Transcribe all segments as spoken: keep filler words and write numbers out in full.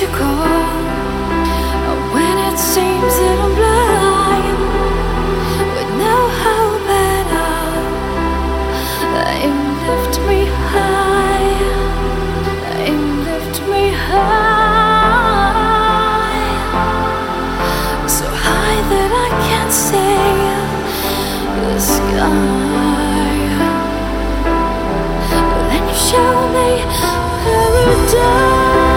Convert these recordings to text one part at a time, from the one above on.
to call. When it seems that I'm blind with no hope at all, you lift me high, you lift me high, so high that I can't see the sky. Then you show me paradise.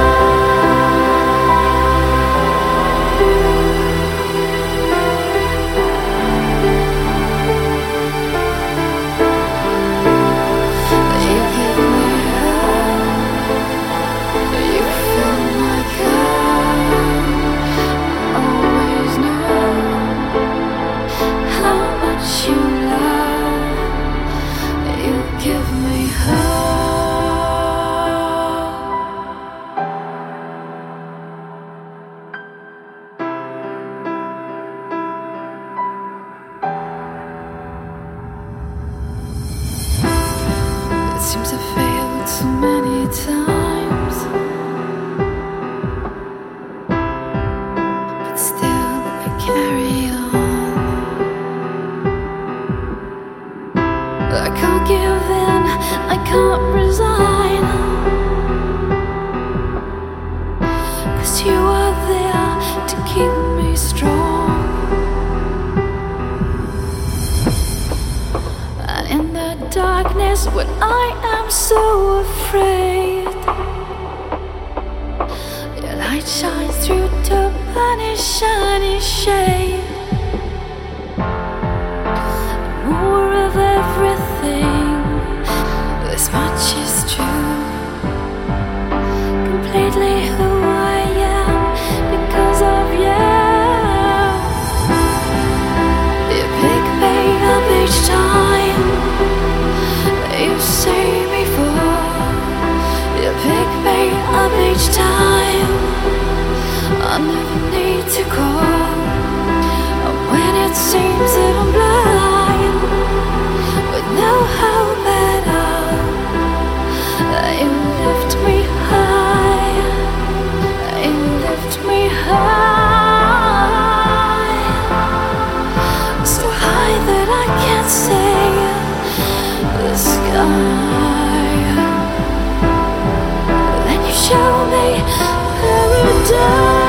Seems I failed so many times, but still I carry on. I can't give in, I can't resign, 'cause you are there to keep me strong. And in the darkness when I am so afraid, your light shines through to banish any shade. More of everything, this much is true. Completely who I am because of you. You pick me up each time you see me fall. You pick me up each time I never need to call. And when it seems that I'm blind with no hope at all, you lift me high, you lift me high, so high that I can't see the sky. Then you show me paradise.